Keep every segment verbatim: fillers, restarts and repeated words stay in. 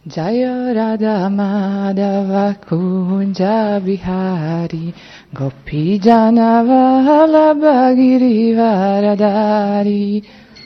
Jaya Radha Madhava Kunja Bihari Gopi Jana Vallabha Girivaradari.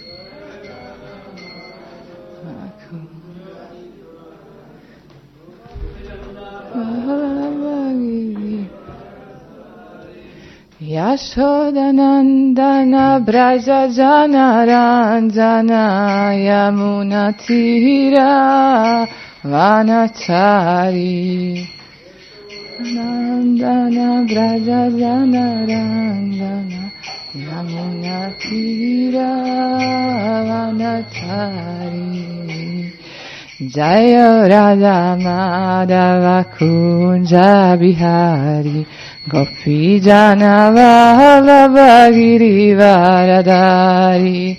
Yashodanandana Braja Jana Ranjana Yamuna Tira Vanachari. Nandana Braja Jana Ranjana Yamuna Tira Vanachari. Jaya Radha Madhava Kunja Bihari Gopi Jana Vallabha Girivaradari.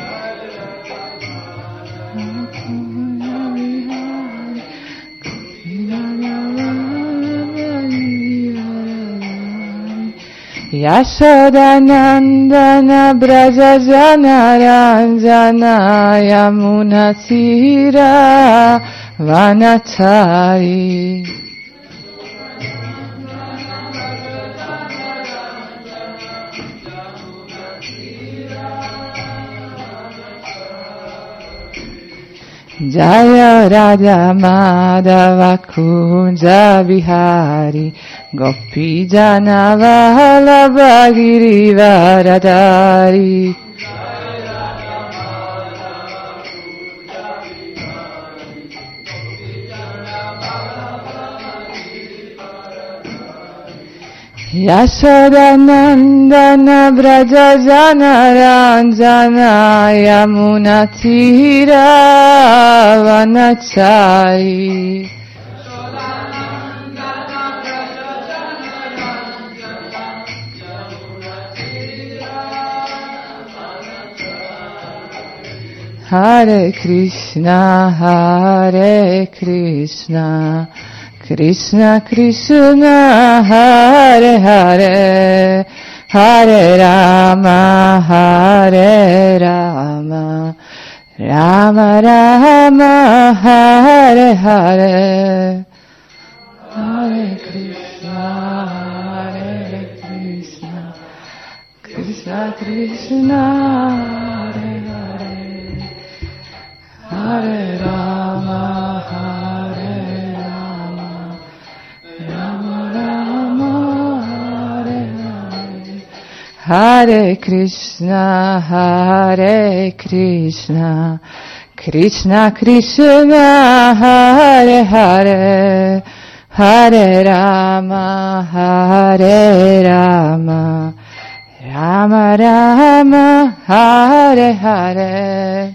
Yashodanandana Braja Jana Ranjana Yamuna Tira Vanachari. Jaya Radha Madhava Kunja Bihari Gopi Jana Vallabha Girivaradari. Yashodanandana Braja Jana Ranjana Yamuna Tira Vanachari. Hare Krishna, Hare Krishna, Krishna Krishna, Hare Hare, Hare Rama, Hare Rama, Rama Rama, Hare Hare. Hare Krishna, Hare Krishna, Krishna Krishna, Hare Hare, Hare Rama, Hare Rama, Rama Rama, Hare Hare. Hare Krishna, Hare Krishna, Krishna Krishna, Hare Hare, Hare Rama, Hare Rama, Rama Rama, Hare Hare.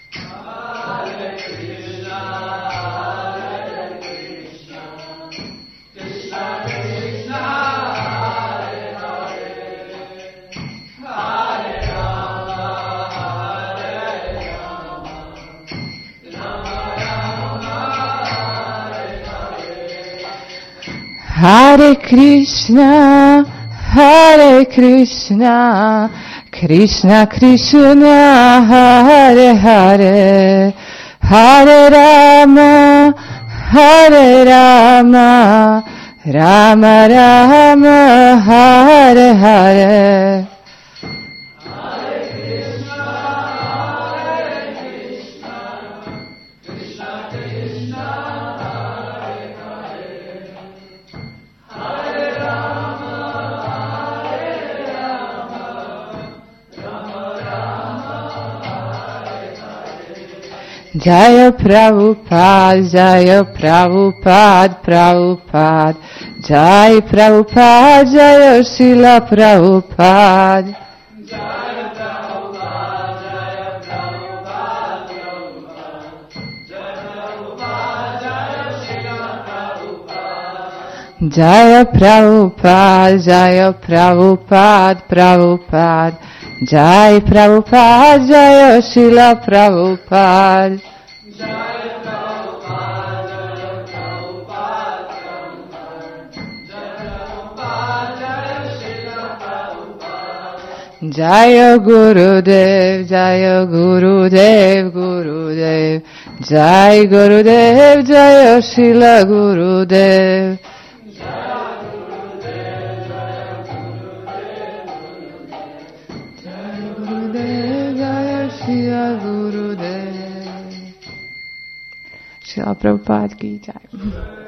Hare Krishna, Hare Krishna, Krishna Krishna, Hare Hare, Hare Rama, Hare Rama, Rama Rama, Hare Hare. Jaya Prabhupada, Jaya Prabhupada, Prabhupada, Jaya Prabhupada, Jaya Srila Prabhupada. Jaya Prabhupada, Jaya Prabhupada, Prabhupada, Jaya Prabhupada, Jaya Prabhupada, Prabhupada, Jai Prabhupada, Jaya Srila Prabhupada. Jai Prabhupada, Jaya Prabhupada, Jaya Srila Prabhupada. Jaya Gurudev, Jaya Gurudev, Gurudev, Jai Gurudev, Jai Srila Gurudev. Šila Prabhupada ki jai.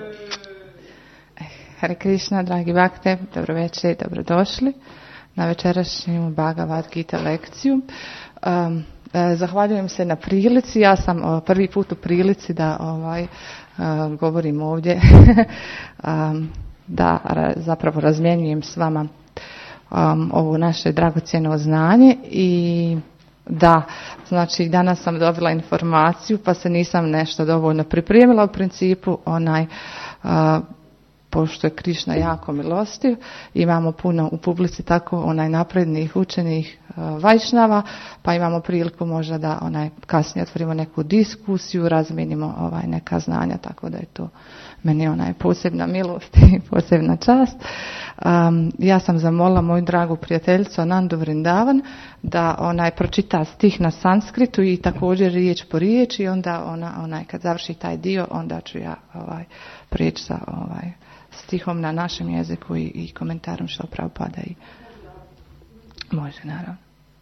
Hare Krishna, dragi bakte, dobro večer, dobrodošli na večerašnju Bhagavad Gita lekciju. Um, zahvaljujem se na prilici, ja sam o, prvi put u prilici da ovaj, uh, govorim ovdje, um, da ra, zapravo razmjenjujem s vama um, ovo naše dragocjeno znanje i da, znači danas sam dobila informaciju pa se nisam nešto dovoljno pripremila u principu, onaj, uh, pošto je Krišna jako milostiv, imamo puno u publici tako onaj naprednih učenih uh, vajšnava, pa imamo priliku možda da onaj kasnije otvorimo neku diskusiju, razmijenimo ovaj neka znanja, tako da je to meni onaj posebna milost i posebna čast. Um, ja sam zamolila moju dragu prijateljicu Anandu Vrindavan da onaj pročita stih na sanskritu i također riječ po riječ i onda ona onaj kad završi taj dio onda ću ja ovaj prijeći sa ovaj stihom na našem jeziku i, i komentarom što Prabhupada i može naravno.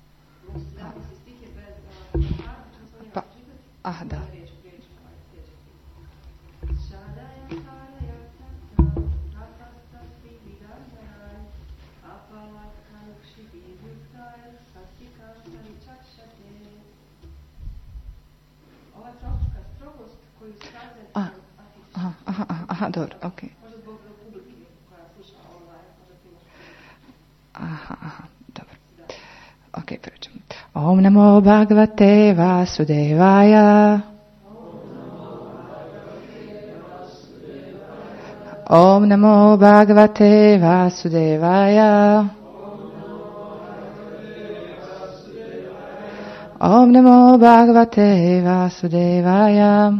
Pa, ah da. Ah, aha, aha, aha, dobro, okej. Aha, aha, dobro. Ok, pređemo. Om namo bhagavate vasudevaya. Om namo bhagavate vasudevaya. Om namo bhagavate vasudevaya.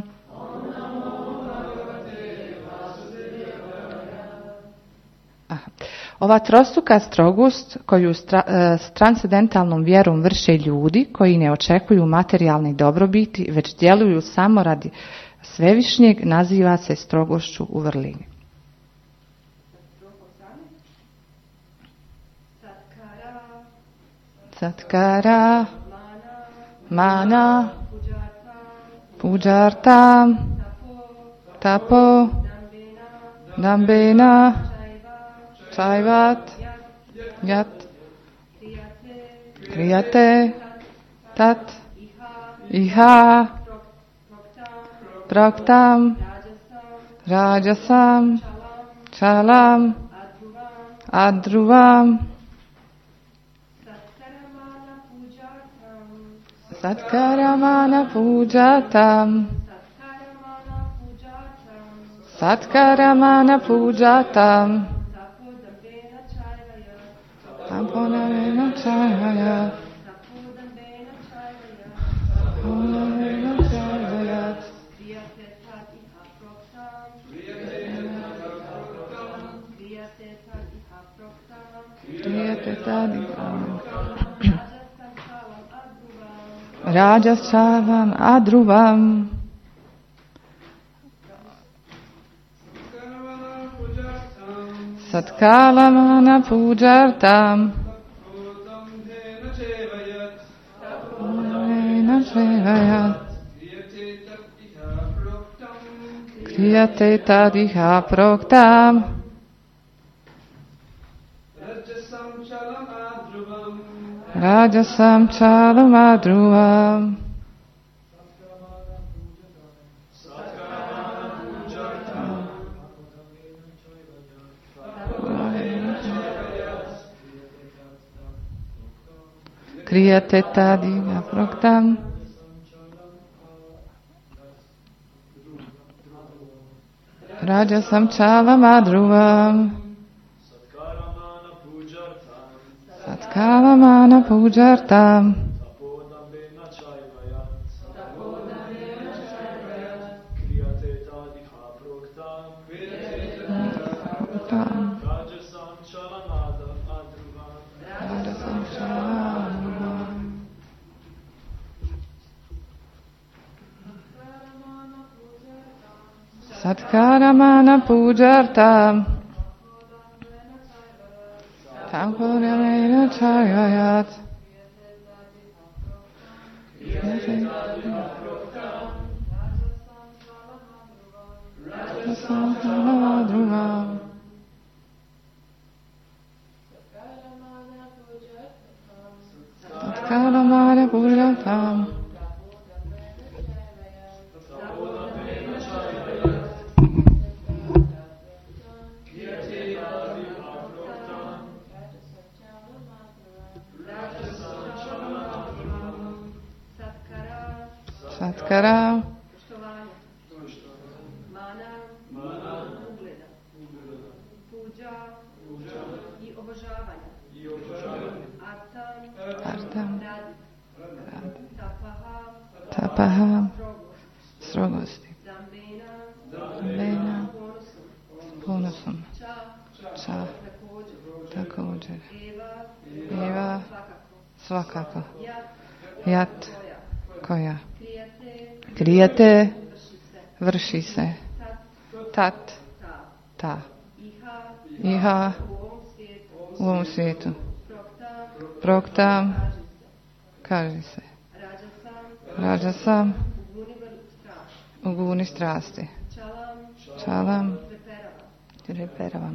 Ova trostruka strogost koju stra, s transcendentalnom vjerom vrše ljudi koji ne očekuju materijalne dobrobiti, već djeluju samo radi svevišnjeg, naziva se strogošću u vrlini. Satkara, mana, pujarta, tapo, dambena, Chaivat, Yat, Kriyate, Tat, Iha, Praktam, Rajasam, Chalam, Adruvam, Satkaramana Pujatam, Satkaramana Pujatam, Taponamena Chayaya, Taponamena Chayaya, Kriyate Tadikam, Rajasavam Adruvam, Satkalamana pujartam, Taponamena Chayaya, Kriyate Tadiha Proktam, Rajasam Chalam Adruvam, Kriyate Tadiha Proktam, Rajasam Chalam Adruvam, Satkalamana Pujartam, Satkaramana pujartam Tampuramena chayayat Samadruvam Satkaramana pujartam Satkara, mana, ugleda, puđa i obožavanja, artam, tapaha, strogosti, zambena, ponosom, ča, također, eva, svakako, jat, koja, krijate, vrši se, tat, ta, iha, u ovom svijetu, proktam, kaže se, rađasam, u guni strasti, čalam, reperavam,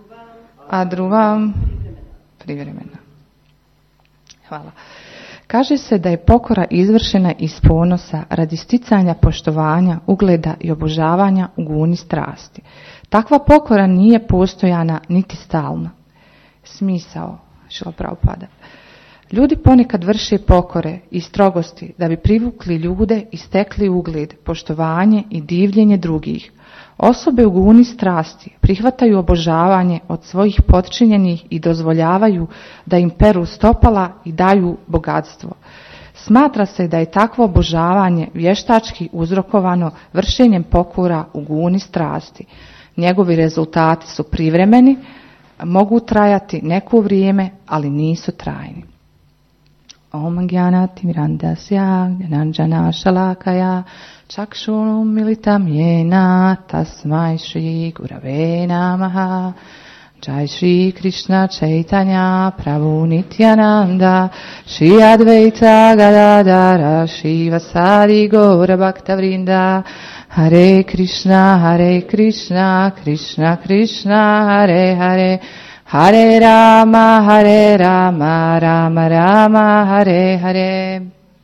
adruvam, privremena. Hvala. Kaže se da je pokora izvršena iz ponosa radi sticanja poštovanja, ugleda i obožavanja u guni strasti. Takva pokora nije postojana niti stalna. Smisao Šrila Prabhupada. Ljudi ponekad vrše pokore i strogosti da bi privukli ljude i stekli ugled, poštovanje i divljenje drugih. Osobe u guni strasti prihvataju obožavanje od svojih potčinjenih i dozvoljavaju da im peru stopala i daju bogatstvo. Smatra se da je takvo obožavanje vještački uzrokovano vršenjem pokora u guni strasti. Njegovi rezultati su privremeni, mogu trajati neko vrijeme, ali nisu trajni. Om Gyanati Mirandasya Gyananjana Shalakaya Chakshunum Militam Yena Tasmai Shri Gurave Namaha. Jai Shri Krishna Chaitanya Prabhu Nityananda Shri Advaita Gadadara Shri Vasari Gaura Bhaktavrinda. Hare Krishna Hare Krishna Krishna Krishna Hare Hare Hare Rama, Hare Rama, Rama Rama, Hare Hare.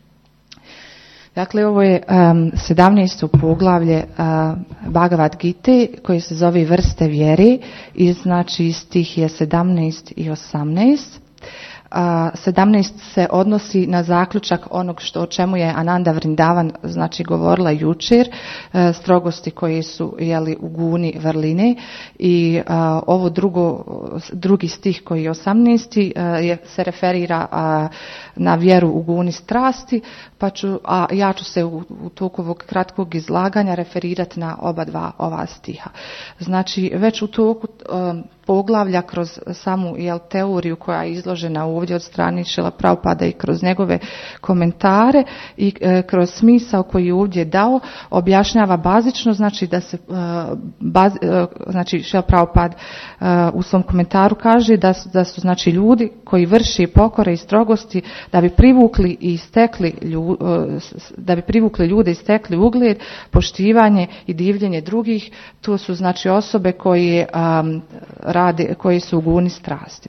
Dakle, ovo je um, sedamnaesto poglavlje uh, Bhagavad Gite koje se zove vrste vjere i znači stih je sedamnaest i osamnaest. Uh, sedamnaest se odnosi na zaključak onog što o čemu je Ananda Vrindavan znači govorila jučer, uh, strogosti koje su jeli u guni vrline i uh, ovo drugo, drugi stih koji je osamnaesti uh, je, se referira uh, na vjeru u guni strasti, pa ću, a ja ću se u, u toku ovog kratkog izlaganja referirati na oba dva ova stiha. Znači već u toku um, poglavlja kroz samu jel, teoriju koja je izložena ovdje od strane Šrila Prabhupada i kroz njegove komentare i e, kroz smisao koji je ovdje dao objašnjava bazično znači da se e, baz, e, znači Šrila Prabhupada e, u svom komentaru kaže da su, da su znači ljudi koji vrši pokore i strogosti da bi privukli i stekli lju, e, da bi privukli ljude i stekli ugled, poštivanje i divljenje drugih, to su znači osobe koje um, rade, koji su u guni strasti.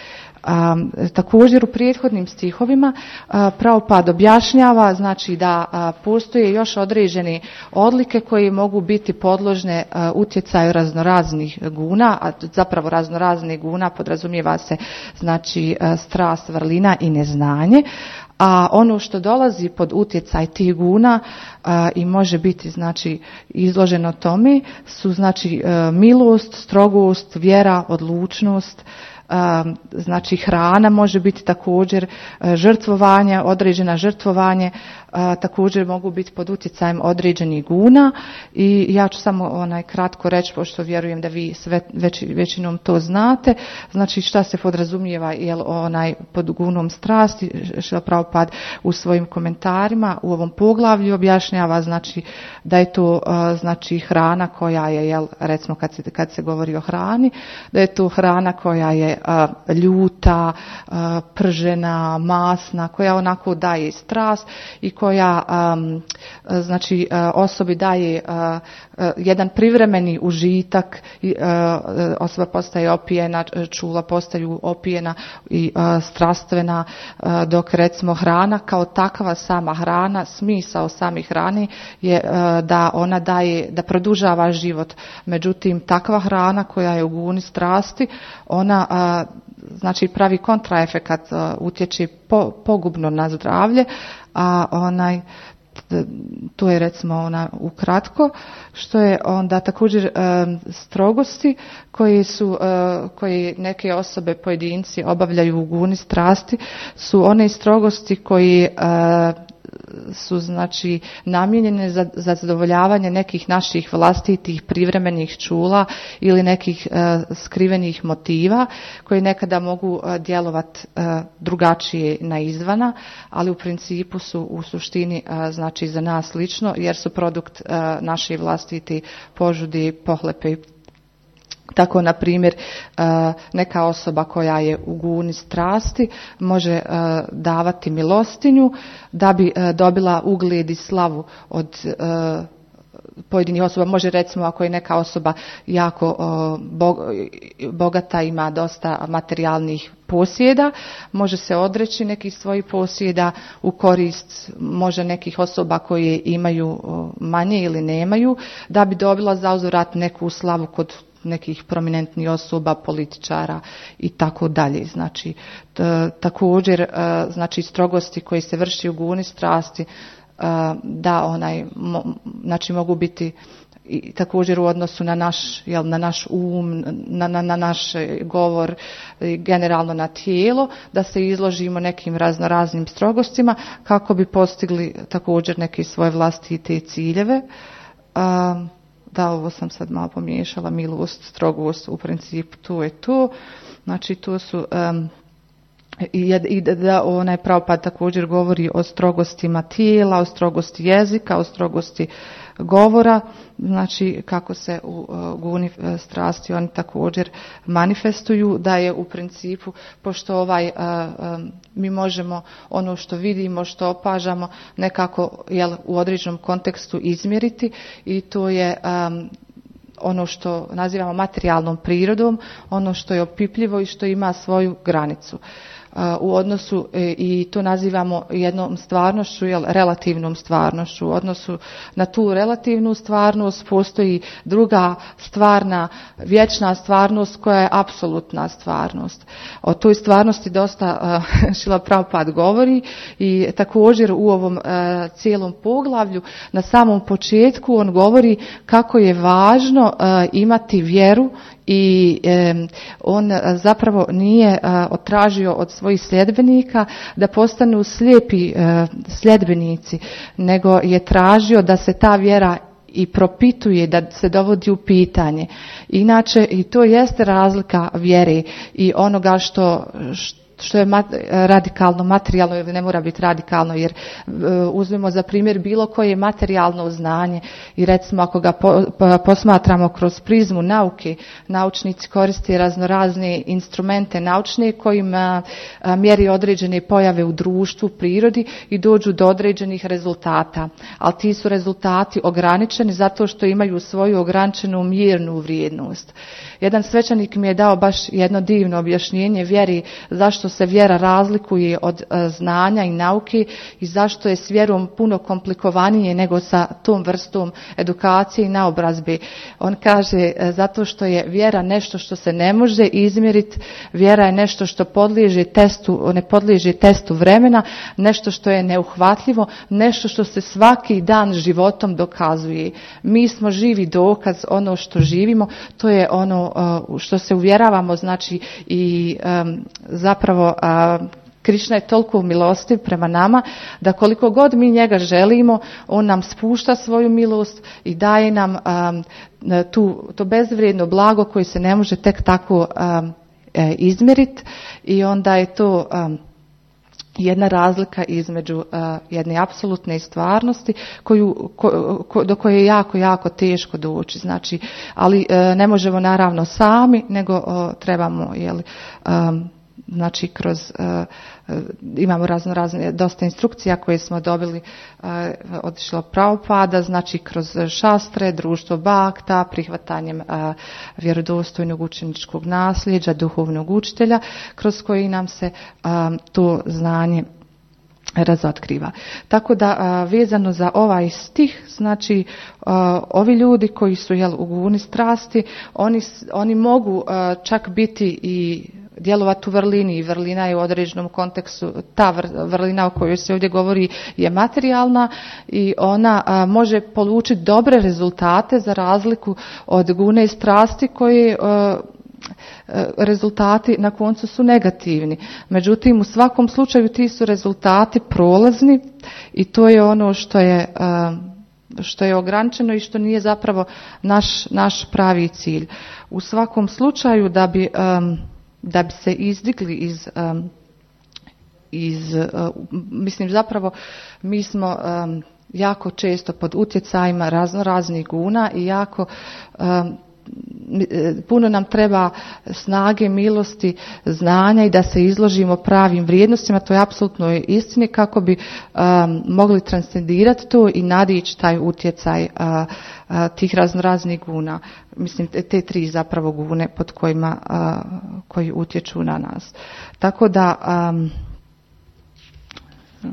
Um, također u prethodnim stihovima uh, Prabhupada objašnjava znači da uh, postoje još određene odlike koje mogu biti podložne uh, utjecaju raznoraznih guna, a zapravo raznoraznih guna podrazumijeva se znači uh, strast, vrlina i neznanje. A ono što dolazi pod utjecaj tih guna a, i može biti znači izloženo tome su znači a, milost, strogost, vjera, odlučnost, a, znači hrana može biti također a, žrtvovanje, određena žrtvovanje, a, također mogu biti pod utjecajem određenih guna i ja ću samo onaj kratko reći, pošto vjerujem da vi sve već, većinom to znate, znači šta se podrazumijeva jel onaj pod gunom strasti. Šrila Prabhupada u svojim komentarima u ovom poglavlju objašnjava znači da je to a, znači hrana koja je jel recimo kad se, kad se govori o hrani, da je to hrana koja je a, ljuta, a, pržena, masna, koja onako daje strast i koja um, znači uh, osobi daje uh, uh, jedan privremeni užitak i uh, osoba postaje opijena, čula postaju opijena i uh, strastvena, uh, dok recimo hrana kao takva sama hrana, smisao sami hrani je uh, da ona daje, da produžava život. Međutim, takva hrana koja je u guni strasti, ona uh, znači pravi kontraefekat, uh, utječe po, pogubno na zdravlje, a onaj to je recimo ona ukratko, što je onda također um, strogosti koje su uh, koje neke osobe, pojedinci obavljaju u guni strasti, su one strogosti koji uh, su znači namijenjene za, za zadovoljavanje nekih naših vlastitih privremenih čula ili nekih uh, skrivenih motiva koji nekada mogu uh, djelovati uh, drugačije na izvana, ali u principu su u suštini uh, znači za nas lično jer su produkt uh, naše vlastiti požudi, pohlepe. Tako, na primjer, neka osoba koja je u guni strasti može davati milostinju da bi dobila ugled i slavu od pojedinih osoba. Može recimo ako je neka osoba jako bogata, ima dosta materijalnih posjeda, može se odreći nekih svojih posjeda u korist može nekih osoba koje imaju manje ili nemaju, da bi dobila zauzvrat neku slavu kod nekih prominentnih osoba, političara i tako dalje. Znači, t, također, znači strogosti koje se vrši u guni strasti, da onaj, mo, znači mogu biti i također u odnosu na naš, jel, na naš um, na, na, na naš govor, generalno na tijelo, da se izložimo nekim razno raznim strogostima kako bi postigli također neke svoje vlastite ciljeve. Um, Da, ovo sam sad malo pomiješala, milost, strogost, u principu to je to. Znači, to su, um, i, i da onaj Prabhupada također govori o strogostima tijela, o strogosti jezika, o strogosti govora, znači kako se u uh, guni strasti oni također manifestuju, da je u principu, pošto ovaj, uh, um, mi možemo ono što vidimo, što opažamo, nekako jel, u određenom kontekstu izmjeriti i to je um, ono što nazivamo materijalnom prirodom, ono što je opipljivo i što ima svoju granicu. U odnosu, i to nazivamo jednom stvarnošću, jel, relativnom stvarnošću. U odnosu na tu relativnu stvarnost postoji druga stvarna, vječna stvarnost koja je apsolutna stvarnost. O toj stvarnosti dosta uh, Šrila Prabhupada govori i također u ovom uh, cijelom poglavlju na samom početku on govori kako je važno uh, imati vjeru i e, on zapravo nije a, otražio od svojih sljedbenika da postanu slijepi e, sljedbenici, nego je tražio da se ta vjera i propituje, da se dovodi u pitanje. Inače, i to jeste razlika vjere i onoga što, što što je mat, radikalno materijalno ili ne mora biti radikalno, jer uh, uzmemo za primjer bilo koje materijalno znanje i recimo ako ga po, po, posmatramo kroz prizmu nauke, naučnici koriste raznorazne instrumente naučne kojima uh, mjeri određene pojave u društvu, prirodi i dođu do određenih rezultata. Ali ti su rezultati ograničeni zato što imaju svoju ograničenu mjernu vrijednost. Jedan svećenik mi je dao baš jedno divno objašnjenje vjeri zašto se vjera razlikuje od uh, znanja i nauke i zašto je s vjerom puno komplikovanije nego sa tom vrstom edukacije i naobrazbe. On kaže uh, zato što je vjera nešto što se ne može izmjeriti, vjera je nešto što podliježe testu, ne podliježe testu vremena, nešto što je neuhvatljivo, nešto što se svaki dan životom dokazuje. Mi smo živi dokaz, ono što živimo, to je ono uh, što se uvjeravamo, znači i um, zapravo Uh, Krišna je toliko milostiv prema nama da koliko god mi njega želimo, on nam spušta svoju milost i daje nam um, tu, to bezvrijedno blago koje se ne može tek tako um, izmjeriti i onda je to um, jedna razlika između uh, jedne apsolutne stvarnosti koju, ko, ko, do koje je jako, jako teško doći. Znači, ali uh, ne možemo naravno sami, nego uh, trebamo, jeli, um, znači kroz, uh, imamo razno razne, dosta instrukcija koje smo dobili uh, od Šrila Prabhupada, znači kroz šastre, društvo Bhakta, prihvatanjem uh, vjerodostojnog učeničkog nasljeđa, duhovnog učitelja, kroz koji nam se um, to znanje razotkriva. Tako da a, vezano za ovaj stih, znači a, ovi ljudi koji su jel, u guni strasti, oni, oni mogu a, čak biti i djelovati u vrlini i vrlina je u određenom kontekstu, ta vrlina o kojoj se ovdje govori je materijalna i ona a, može polučiti dobre rezultate za razliku od gune i strasti koje a, rezultati na koncu su negativni. Međutim, u svakom slučaju ti su rezultati prolazni i to je ono što je, što je ograničeno i što nije zapravo naš, naš pravi cilj. U svakom slučaju da bi, da bi se izdigli iz, iz mislim zapravo mi smo jako često pod utjecajima razno raznih guna i jako puno nam treba snage, milosti, znanja i da se izložimo pravim vrijednostima, to je apsolutno istini kako bi um, mogli transcendirati to i nadići taj utjecaj uh, uh, tih raznoraznih guna. Mislim, te, te tri zapravo gune pod kojima uh, koji utječu na nas. Tako da um, uh,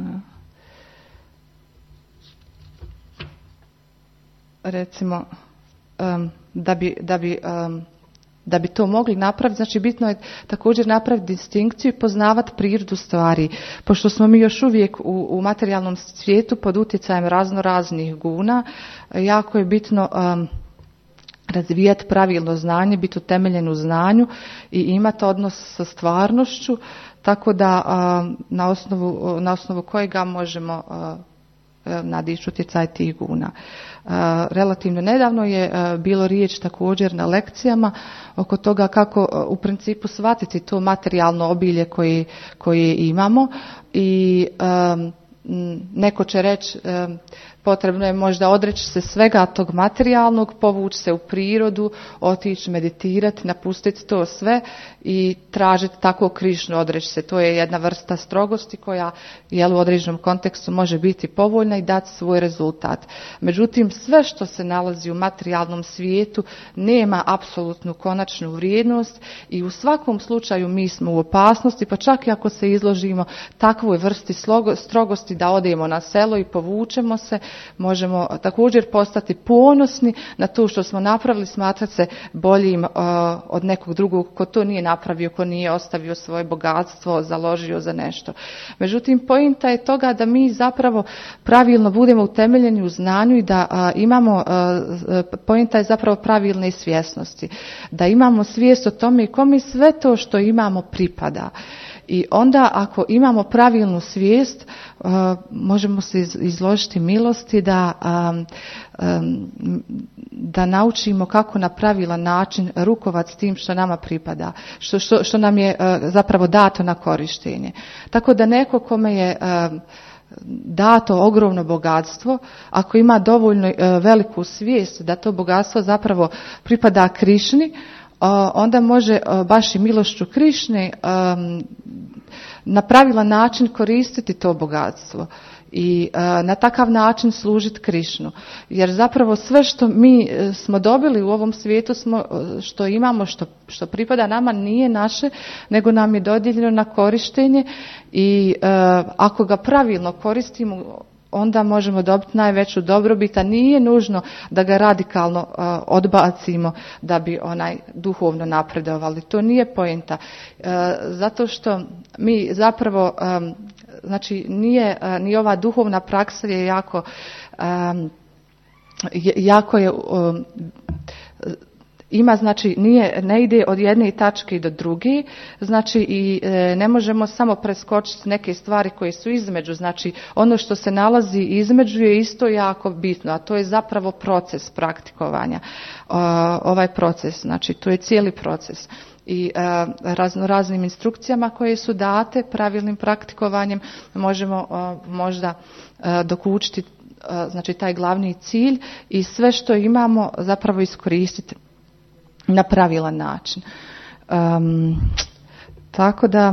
recimo um, da bi, da bi, um, da bi to mogli napraviti, znači bitno je također napraviti distinkciju i poznavati prirodu stvari. Pošto smo mi još uvijek u, u materijalnom svijetu pod utjecajem razno raznih guna, jako je bitno um, razvijati pravilno znanje, biti utemeljen u znanju i imati odnos sa stvarnošću, tako da um, na osnovu, na osnovu kojega možemo uh, nadići utjecaj tih guna. Relativno nedavno je bilo riječ također na lekcijama oko toga kako u principu shvatiti to materijalno obilje koje, koje imamo i um, neko će reći um, potrebno je možda odreći se svega tog materijalnog, povući se u prirodu, otići meditirati, napustiti to sve i tražiti tako Krišnu, odreći se. To je jedna vrsta strogosti koja jel, u određenom kontekstu može biti povoljna i dati svoj rezultat. Međutim, sve što se nalazi u materijalnom svijetu nema apsolutnu konačnu vrijednost i u svakom slučaju mi smo u opasnosti, pa čak i ako se izložimo takvoj vrsti strogosti da odemo na selo i povučemo se, možemo također postati ponosni na to što smo napravili, smatrati se boljim uh, od nekog drugog ko to nije napravio, ko nije ostavio svoje bogatstvo, založio za nešto. Međutim, pointa je toga da mi zapravo pravilno budemo utemeljeni u znanju i da uh, imamo, uh, pointa je zapravo pravilne svjesnosti, da imamo svijest o tome i kome sve to što imamo pripada. I onda ako imamo pravilnu svijest, uh, možemo se izložiti milosti da, um, um, da naučimo kako na pravilan način rukovati s tim što nama pripada, što, što, što nam je uh, zapravo dato na korištenje. Tako da neko kome je uh, dato ogromno bogatstvo, ako ima dovoljno uh, veliku svijest da to bogatstvo zapravo pripada Krišni, onda može baš i milošću Krišne um, na pravilan način koristiti to bogatstvo i uh, na takav način služiti Krišnu. Jer zapravo sve što mi smo dobili u ovom svijetu, smo, što imamo, što, što pripada nama, nije naše, nego nam je dodijeljeno na korištenje i uh, ako ga pravilno koristimo, onda možemo dobiti najveću dobrobit, a nije nužno da ga radikalno uh, odbacimo da bi onaj duhovno napredovali. To nije poenta. Uh, zato što mi zapravo, um, znači nije, uh, ni ova duhovna praksa je jako, um, jako je, um, ima, znači nije, ne ide od jedne tačke do druge, znači i e, ne možemo samo preskočiti neke stvari koje su između, znači ono što se nalazi između je isto jako bitno, a to je zapravo proces praktikovanja, o, ovaj proces, znači to je cijeli proces. I e, razno raznim instrukcijama koje su date, pravilnim praktikovanjem možemo e, možda e, dokučiti e, znači taj glavni cilj i sve što imamo zapravo iskoristiti na pravilan način. Um, tako da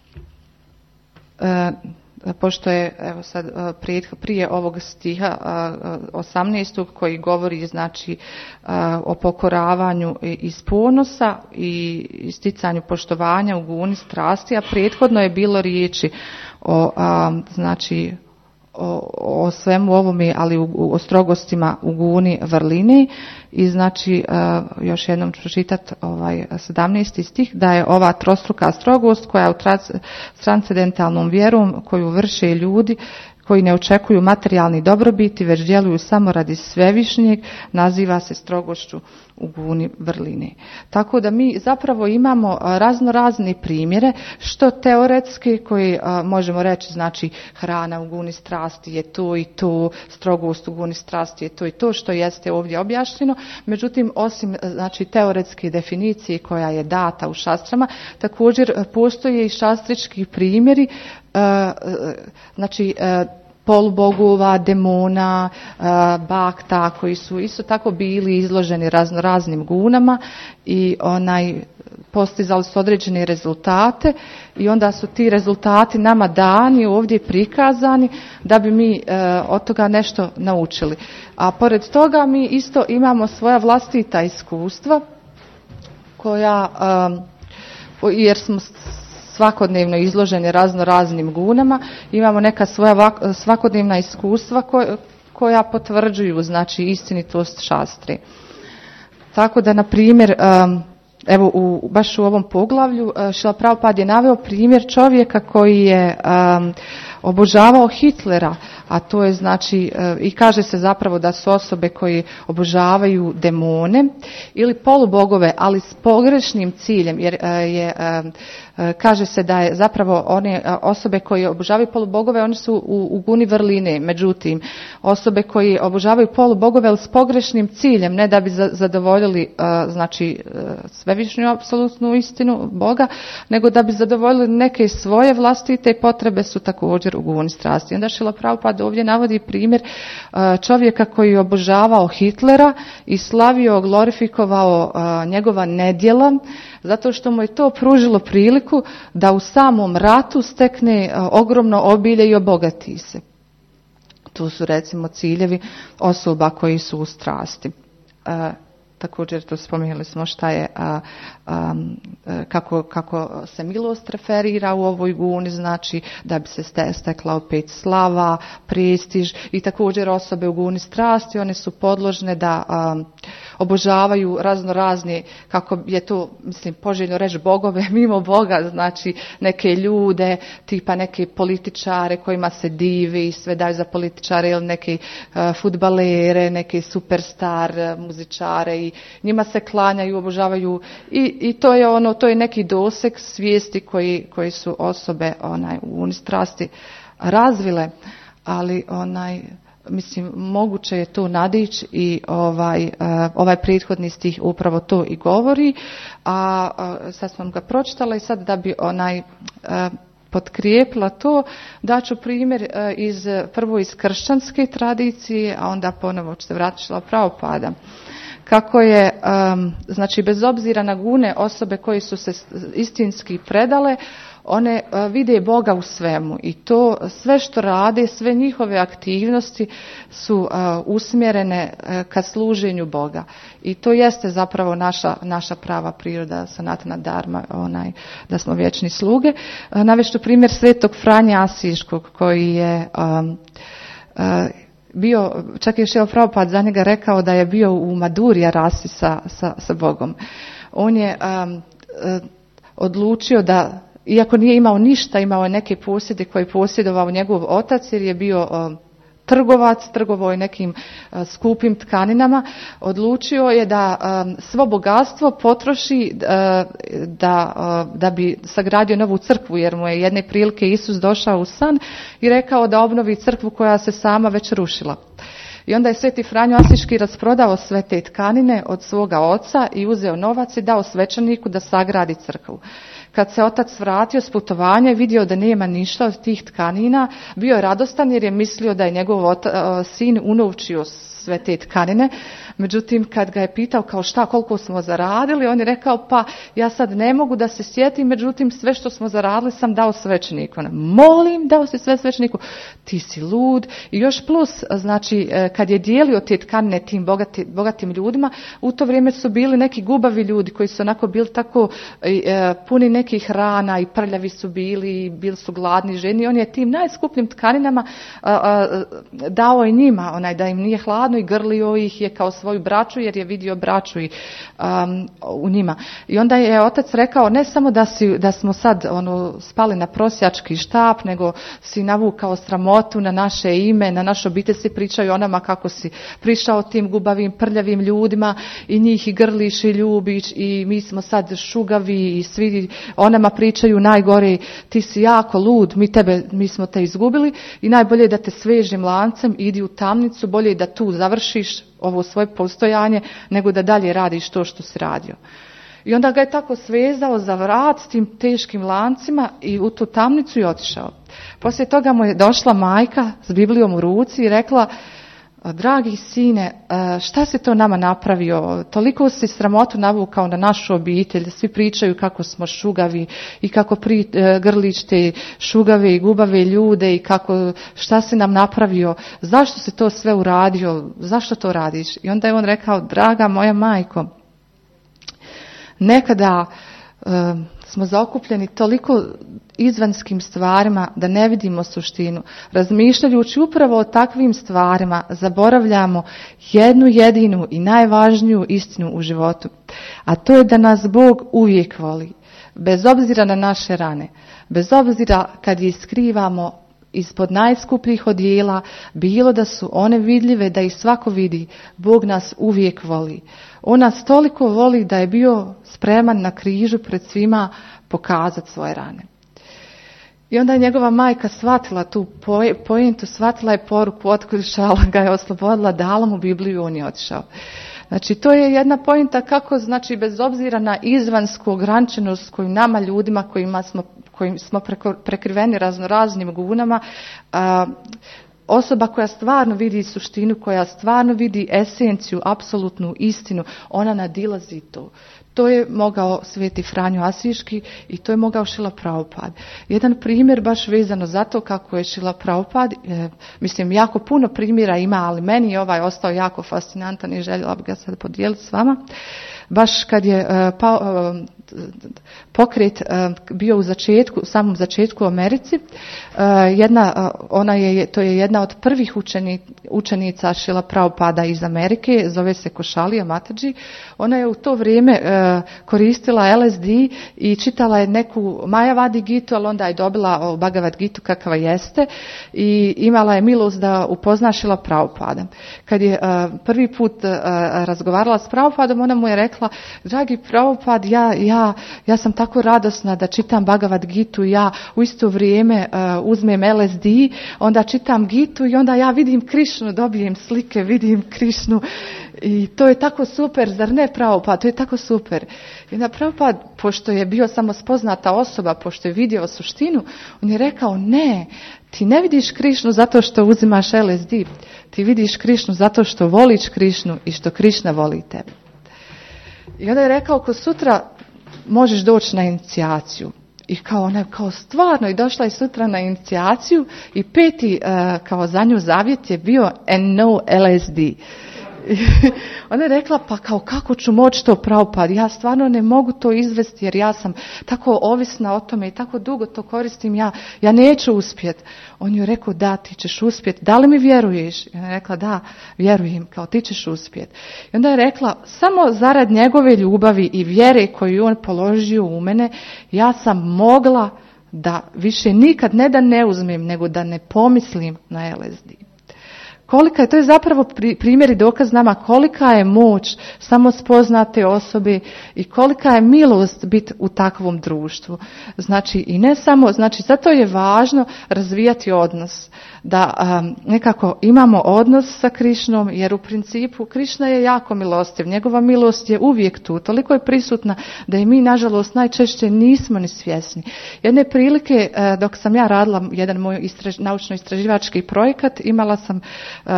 e, pošto je evo sad prije, prije ovog stiha osamnaestog koji govori znači o pokoravanju iz ponosa i sticanju poštovanja u guni strasti, a prethodno je bilo riječi o znači O, o svemu ovome, ali u, o strogostima u guni vrline i znači uh, još jednom ću čitati ovaj sedamnaesti stih, da je ova trostruka strogost koja u transcendentalnom vjerom koju vrše ljudi koji ne očekuju materijalni dobrobiti, već djeluju samo radi svevišnjeg, naziva se strogošću u guni vrline. Tako da mi zapravo imamo razno razne primjere, što teoretski koji a, možemo reći, znači hrana u guni strasti je to i to, strogost u guni strasti je to i to, što jeste ovdje objašnjeno. Međutim, osim znači teoretske definicije koja je data u šastrama, također postoje i šastrički primjeri, a, znači a, polubogova, demona, bakta koji su isto tako bili izloženi razno raznim gunama i onaj postizali su određene rezultate i onda su ti rezultati nama dani, ovdje prikazani da bi mi e, od toga nešto naučili. A pored toga mi isto imamo svoja vlastita iskustva koja, e, jer smo svakodnevno izloženi razno raznim gunama, imamo neka svoja svakodnevna iskustva koja, koja potvrđuju znači istinitost šastre. Tako da, na primjer, evo u, baš u ovom poglavlju Šrila Prabhupada je naveo primjer čovjeka koji je um, obožavao Hitlera, a to je znači, i kaže se zapravo da su osobe koji obožavaju demone ili polubogove, ali s pogrešnim ciljem, jer je, kaže se da je zapravo one osobe koje obožavaju polubogove, oni su u, u guni vrline, međutim, osobe koje obožavaju polubogove, ali s pogrešnim ciljem, ne da bi zadovoljili znači svevišnju apsolutnu istinu Boga, nego da bi zadovoljili neke svoje vlastite potrebe, su također u guni strasti. Onda Šrila Prabhupada ovdje navodi primjer čovjeka koji je obožavao Hitlera i slavio, glorifikovao njegova nedjela, zato što mu je to pružilo priliku da u samom ratu stekne ogromno obilje i obogati se. Tu su recimo ciljevi osoba koji su u strasti. Također to spomenuli smo šta je, a, a, kako, kako se milost referira u ovoj guni, znači da bi se stekla opet slava, prestiž, i također osobe u guni strasti, one su podložne da a, obožavaju razno razne, kako je to, mislim, poželjno reći bogove mimo Boga, znači neke ljude, tipa neke političare kojima se divi i sve daju za političare, ili neke a, fudbalere, neke superstar muzičare i njima se klanjaju, obožavaju i, i to je ono, to je neki doseg svijesti koji, koji su osobe onaj u guni strasti razvile, ali onaj, mislim, moguće je to nadići i ovaj, uh, ovaj prethodni stih upravo to i govori, a uh, sad sam ga pročitala i sad da bi onaj uh, potkrijepila to, daću primjer uh, iz, prvo iz kršćanske tradicije, a onda ponovo ću se vratiti Šrila Prabhupada. Kako je, um, znači bez obzira na gune, osobe koje su se istinski predale, one uh, vide Boga u svemu i to sve što rade, sve njihove aktivnosti su uh, usmjerene uh, ka služenju Boga. I to jeste zapravo naša, naša prava priroda, sanatana dharma, onaj, da smo vječni sluge. Uh, navešću primjer svetog Franje Asiškog koji je um, uh, bio, čak je Šrila Prabhupada za njega rekao da je bio u Madhurya rasi sa, sa, sa Bogom. On je um, uh, odlučio da, iako nije imao ništa, imao je neke posjede koje je posjedovao njegov otac, jer je bio uh, trgovac, trgovao je nekim uh, skupim tkaninama, odlučio je da um, svo bogatstvo potroši uh, da, uh, da bi sagradio novu crkvu, jer mu je jedne prilike Isus došao u san i rekao da obnovi crkvu koja se sama već rušila. I onda je Sveti Franjo Asiški rasprodao sve te tkanine od svoga oca i uzeo novac i dao svećeniku da sagradi crkvu. Kad se otac vratio s putovanja i vidio da nema ništa od tih tkanina, bio je radostan jer je mislio da je njegov ota, sin unovčio sve te tkanine. Međutim, kad ga je pitao kao šta, koliko smo zaradili, on je rekao pa ja sad ne mogu da se sjetim, međutim sve što smo zaradili sam dao svećeniku. Molim, dao si sve svećeniku, ti si lud. I još plus, znači kad je dijelio te tkanine tim bogati, bogatim ljudima, u to vrijeme su bili neki gubavi ljudi koji su onako bili tako e, puni nekih rana i prljavi su bili i bili su gladni, ženi. On je tim najskupljim tkaninama a, a, dao i njima, onaj da im nije hladno i grlio ih je kao svoju braću jer je vidio braću i, um, u njima. I onda je otac rekao ne samo da, si, da smo sad ono, spali na prosjački štap, nego si navukao sramotu na naše ime, na našu obitelj, si pričaju o nama kako si prišao tim gubavim, prljavim ljudima i njih i grliš i ljubiš i mi smo sad šugavi i svi o nama pričaju najgore, ti si jako lud, mi, tebe, mi smo te izgubili i najbolje je da te svežim lancem, idi u tamnicu, bolje je da tu završiš ovo svoje postojanje, nego da dalje radiš to što si radio. I onda ga je tako svezao za vrat s tim teškim lancima i u tu tamnicu i otišao. Poslije toga mu je došla majka s Biblijom u ruci i rekla, dragi sine, šta si to nama napravio? Toliko si sramotu navukao na našu obitelj, svi pričaju kako smo šugavi i kako pri, grliš te šugave i gubave ljude i kako, šta si nam napravio? Zašto si to sve uradio? Zašto to radiš? I onda je on rekao, draga moja majko, nekada uh, smo zaokupljeni toliko izvanskim stvarima da ne vidimo suštinu. Razmišljajući upravo o takvim stvarima zaboravljamo jednu jedinu i najvažniju istinu u životu. A to je da nas Bog uvijek voli. Bez obzira na naše rane. Bez obzira kad ih skrivamo ispod najskupljih odijela, bilo da su one vidljive, da ih svako vidi, Bog nas uvijek voli. On nas toliko voli da je bio spreman na križu pred svima pokazati svoje rane. I onda je njegova majka shvatila tu pojentu, shvatila je poruku, otkrišala ga je, oslobodila, dala mu Bibliju, on je otišao. Znači, to je jedna pojenta kako, znači, bez obzira na izvansku ograničenost koju nama ljudima kojima smo, kojim smo prekriveni raznoraznim gunama, a, osoba koja stvarno vidi suštinu, koja stvarno vidi esenciju, apsolutnu istinu, ona nadilazi to. To je mogao Sveti Franjo Asiški i to je mogao Šrila Prabhupada. Jedan primjer baš vezano za to kako je Šrila Prabhupada, e, mislim jako puno primjera ima, ali meni je ovaj ostao jako fascinantan i željela bih ga sad podijeliti s vama. Baš kad je uh, pa, uh, pokret uh, bio u začetku, u samom začetku u Americi, uh, jedna, uh, ona je, to je jedna od prvih učeni, učenica Šrila Prabhupada iz Amerike, zove se Košalija Mataji. Ona je u to vrijeme uh, koristila L S D i čitala je neku Majavadi Gitu, ali onda je dobila Bhagavad Gitu kakva jeste i imala je milost da upozna Šrila Prabhupada. Kad je uh, prvi put uh, razgovarala s Prabhupadom, ona mu je rekla, dragi Prabhupada, ja, ja, ja sam tako radosna da čitam Bhagavad Gitu, ja u isto vrijeme uh, uzmem L S D, onda čitam Gitu i onda ja vidim Krišnu, dobijem slike, vidim Krišnu i to je tako super, zar ne Prabhupada, to je tako super. I onda Prabhupada, pošto je bio samo spoznata osoba, pošto je vidio suštinu, on je rekao, ne, ti ne vidiš Krišnu zato što uzimaš L S D, ti vidiš Krišnu zato što voliš Krišnu i što Krišna voli tebe. I onda je rekao, ko sutra možeš doći na inicijaciju. I kao ona, kao stvarno, i došla je sutra na inicijaciju i peti uh, kao za nju zavjet je bio and no L S D. Ona je rekla, pa kao kako ću moći to Prabhupada, ja stvarno ne mogu to izvesti jer ja sam tako ovisna o tome i tako dugo to koristim, ja, ja neću uspjeti. On je rekao, da, ti ćeš uspjeti, da li mi vjeruješ? I ona je rekla, da, vjerujem, kao ti ćeš uspjeti. I onda je rekla, samo zarad njegove ljubavi i vjere koju on položio u mene, ja sam mogla da više nikad ne da ne uzmem, nego da ne pomislim na L S D. kolika je, to je zapravo primjer i dokaz nama kolika je moć samo spoznate osobe i kolika je milost biti u takvom društvu. Znači i ne samo, znači zato je važno razvijati odnos, da um, nekako imamo odnos sa Krišnom, jer u principu Krišna je jako milostiv, njegova milost je uvijek tu, toliko je prisutna da i mi nažalost najčešće nismo ni svjesni. Jedne prilike uh, dok sam ja radila jedan moj istraž, naučno-istraživački projekat, imala sam uh,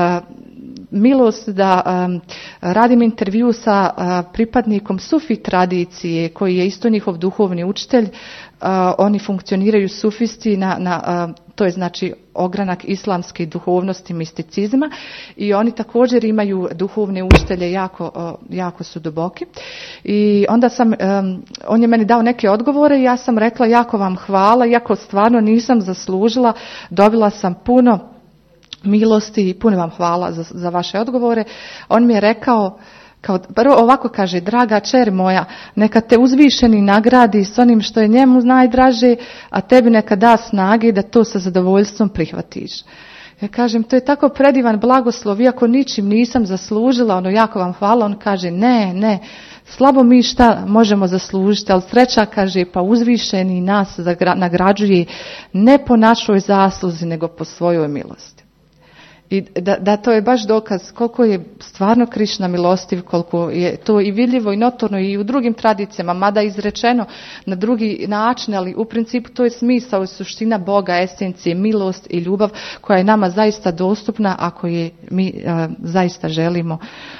milost da um, radim intervju sa uh, pripadnikom Sufi tradicije koji je isto njihov duhovni učitelj. Uh, oni funkcioniraju sufisti na, na uh, to je znači ogranak islamske duhovnosti, misticizma i oni također imaju duhovne učitelje, jako, uh, jako su duboki. I onda sam, um, on je meni dao neke odgovore i ja sam rekla jako vam hvala, iako stvarno nisam zaslužila, dobila sam puno milosti i puno vam hvala za, za vaše odgovore. On mi je rekao, kao prvo ovako kaže, draga čer moja, neka te uzvišeni nagradi s onim što je njemu najdraže, a tebi neka da snage da to sa zadovoljstvom prihvatiš. Ja kažem, to je tako predivan blagoslov, iako ničim nisam zaslužila, ono jako vam hvala. On kaže, ne, ne, slabo mi šta možemo zaslužiti, ali sreća, kaže, pa uzvišeni nas nagrađuje ne po našoj zasluzi, nego po svojoj milosti. I da, da to je baš dokaz koliko je stvarno Krišna milostiv, koliko je to i vidljivo i notorno i u drugim tradicijama, mada izrečeno na drugi način, ali u principu to je smisao i suština Boga, esencije, milost i ljubav koja je nama zaista dostupna ako je mi uh, zaista želimo.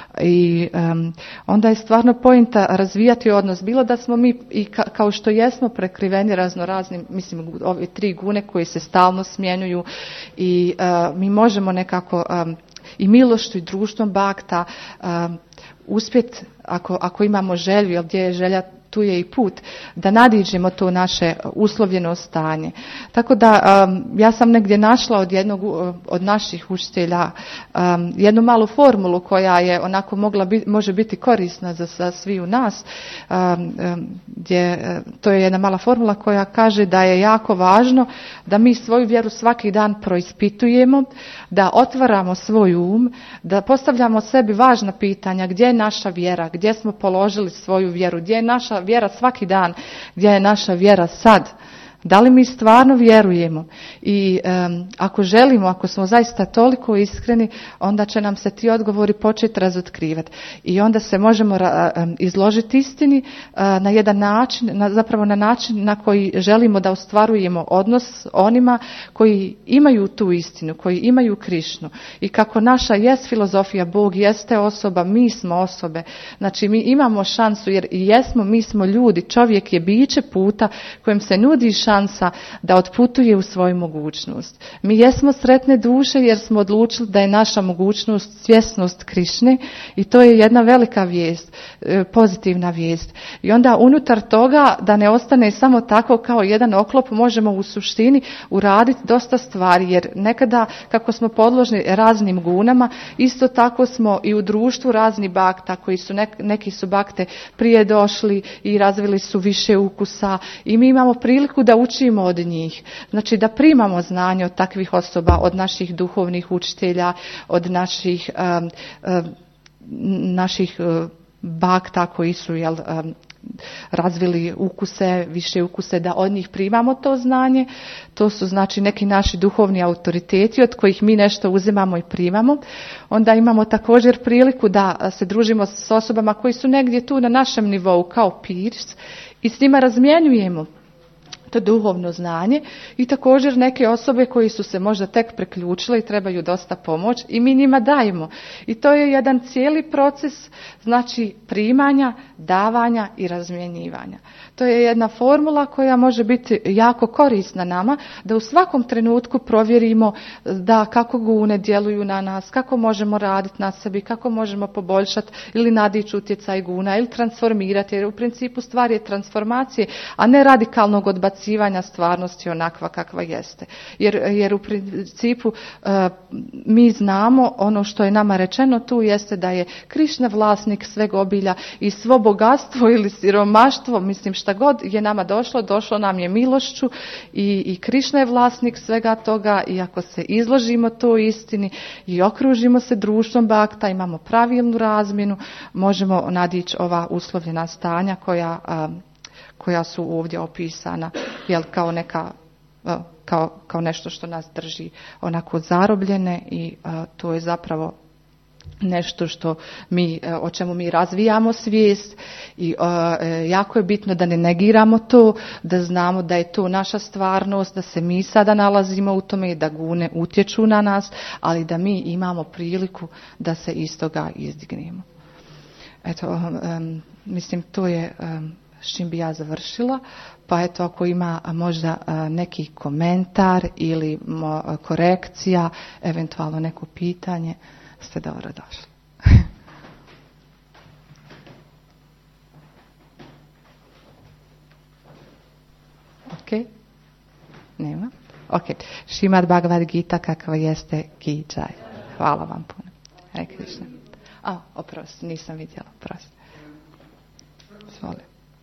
I um, onda je stvarno pointa razvijati odnos, bilo da smo mi i ka, kao što jesmo prekriveni razno raznim, mislim ove tri gune koje se stalno smjenjuju i uh, mi možemo nekako um, i milošću i društvom bakta um, uspjeti ako, ako imamo želju, jer gdje je želja tu je i put, da nadiđemo to naše uslovljeno stanje. Tako da um, ja sam negdje našla od jednog od naših učitelja um, jednu malu formulu koja je onako mogla biti, može biti korisna za, za svi u nas. Um, um, gdje, to je jedna mala formula koja kaže da je jako važno da mi svoju vjeru svaki dan proispitujemo, da otvaramo svoj um, da postavljamo sebi važna pitanja, gdje je naša vjera, gdje smo položili svoju vjeru, gdje je naša vjera svaki dan, gdje je naša vjera sad. Da li mi stvarno vjerujemo? I um, ako želimo, ako smo zaista toliko iskreni, onda će nam se ti odgovori početi razotkrivati. I onda se možemo ra, um, izložiti istini uh, na jedan način, na, zapravo na način na koji želimo da ostvarujemo odnos onima koji imaju tu istinu, koji imaju Krišnu. I kako naša jest filozofija, Bog jeste osoba, mi smo osobe. Znači mi imamo šansu, jer i jesmo, mi smo ljudi, čovjek je biće puta kojem se nudi šansa šansa da otputuje u svoju mogućnost. Mi jesmo sretne duše jer smo odlučili da je naša mogućnost svjesnost Krišne i to je jedna velika vijest, pozitivna vijest. I onda unutar toga da ne ostane samo tako kao jedan oklop, možemo u suštini uraditi dosta stvari, jer nekada kako smo podložni raznim gunama, isto tako smo i u društvu razni bakta koji su nek, neki su bakte prije došli i razvili su više ukusa i mi imamo priliku da učimo od njih. Znači da primamo znanje od takvih osoba, od naših duhovnih učitelja, od naših um, um, naših um, bakta koji su jel, um, razvili ukuse, više ukuse, da od njih primamo to znanje. To su znači neki naši duhovni autoriteti od kojih mi nešto uzimamo i primamo. Onda imamo također priliku da se družimo s osobama koji su negdje tu na našem nivou kao peers i s njima razmjenjujemo to duhovno znanje i također neke osobe koji su se možda tek preključile i trebaju dosta pomoć i mi njima dajemo. I to je jedan cijeli proces, znači primanja, davanja i razmjenjivanja. To je jedna formula koja može biti jako korisna nama, da u svakom trenutku provjerimo da kako gune djeluju na nas, kako možemo raditi na sebi, kako možemo poboljšati ili nadići utjecaj guna ili transformirati, jer u principu stvar je transformacije, a ne radikalnog odbacivanja stvarnosti onakva kakva jeste. Jer, jer u principu uh, mi znamo ono što je nama rečeno tu jeste da je Krišna vlasnik sveg obilja i svo bogatstvo ili siromaštvo, mislim šta god je nama došlo, došlo nam je milošću i, i Krišna je vlasnik svega toga i ako se izložimo toj istini i okružimo se društvom bakta, imamo pravilnu razmjenu, možemo nadići ova uslovljena stanja koja, a, koja su ovdje opisana, jel, kao neka Kao, kao nešto što nas drži onako zarobljene i a, to je zapravo nešto što mi, o čemu mi razvijamo svijest i a, jako je bitno da ne negiramo to, da znamo da je to naša stvarnost, da se mi sada nalazimo u tome i da gune utječu na nas, ali da mi imamo priliku da se iz toga izdignemo. Eto, um, mislim to je um, s čim bi ja završila, pa eto ako ima možda neki komentar ili korekcija, eventualno neko pitanje, ste dobro došli. Ok? Nema? Ok. Šrimad Bhagavad Gita kakva jeste ki džaj. Hvala vam puno. Hare Krishna. A, oprosti, nisam vidjela, oprosti. Svoli.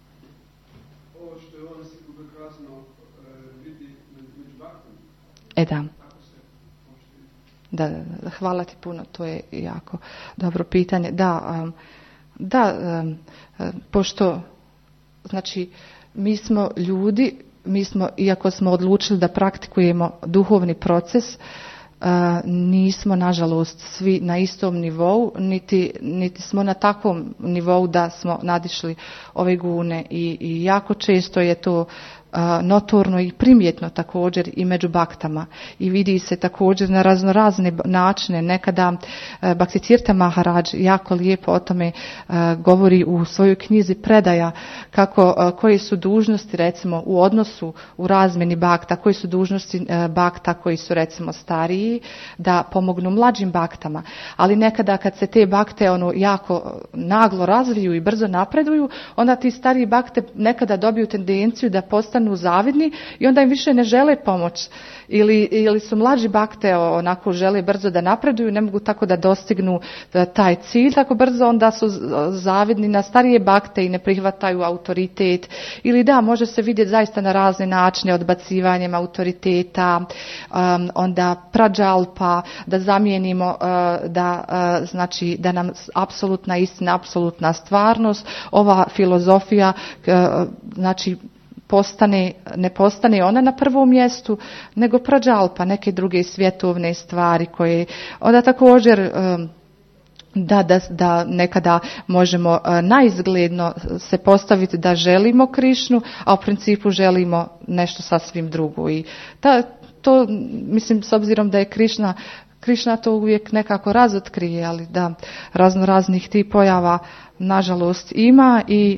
E da. Da, da, da, hvala ti puno, to je jako dobro pitanje. Da, um, da um, pošto, znači, mi smo ljudi, mi smo, iako smo odlučili da praktikujemo duhovni proces, uh, nismo, nažalost, svi na istom nivou, niti, niti smo na takvom nivou da smo nadišli ove gune i, i jako često je to notorno i primjetno također i među baktama i vidi se također na raznorazne načine. Nekada Bhaktitirtha Maharaj jako lijepo o tome govori u svojoj knjizi Predaja, kako, koje su dužnosti recimo u odnosu u razmjeni bakta, koje su dužnosti bakta koji su recimo stariji da pomognu mlađim baktama, ali nekada kad se te bakte ono jako naglo razviju i brzo napreduju, onda ti stariji bakte nekada dobiju tendenciju da postanu zavidni i onda im više ne žele pomoć. Ili, ili su mlađi bakte onako žele brzo da napreduju, ne mogu tako da dostignu taj cilj tako brzo, onda su zavidni na starije bakte i ne prihvataju autoritet. Ili da, može se vidjeti zaista na razne načine, odbacivanjem autoriteta, um, onda prađalpa, da zamijenimo, uh, da, uh, znači, da nam apsolutna istina, apsolutna stvarnost, ova filozofija, uh, znači, postane, ne postane ona na prvom mjestu, nego prađalpa, neke druge svjetovne stvari koje onda također da, da, da nekada možemo naizgledno se postaviti da želimo Krišnu, a u principu želimo nešto sasvim drugo. I ta, to, mislim, s obzirom da je Krišna Krišna to uvijek nekako razotkrije, ali da razno raznih tih pojava nažalost ima i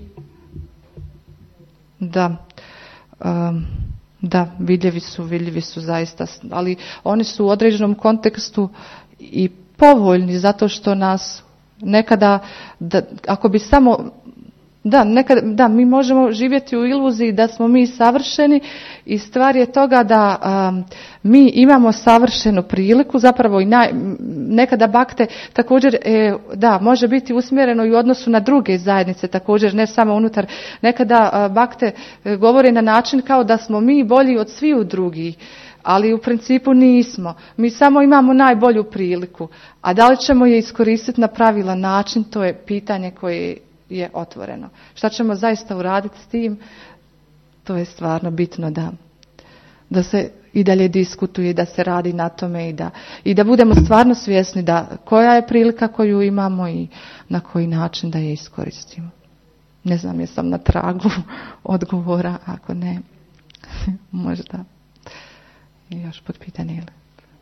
da Um, da, vidljivi su, vidljivi su zaista, ali oni su u određenom kontekstu i povoljni zato što nas nekada, da, ako bi samo, da, nekada, da, mi možemo živjeti u iluziji da smo mi savršeni i stvar je toga da um, mi imamo savršenu priliku, zapravo i naj, nekada bakte također, e, da, može biti usmjereno i u odnosu na druge zajednice također, ne samo unutar, nekada uh, bakte uh, govore na način kao da smo mi bolji od sviju drugih, ali u principu nismo. Mi samo imamo najbolju priliku, a da li ćemo je iskoristiti na pravilan način, to je pitanje koje je otvoreno. Šta ćemo zaista uraditi s tim? To je stvarno bitno da, da se i dalje diskutuje, da se radi na tome i da, i da budemo stvarno svjesni da koja je prilika koju imamo i na koji način da je iskoristimo. Ne znam, jesam na tragu odgovora, ako ne, možda još pod pitanje ili.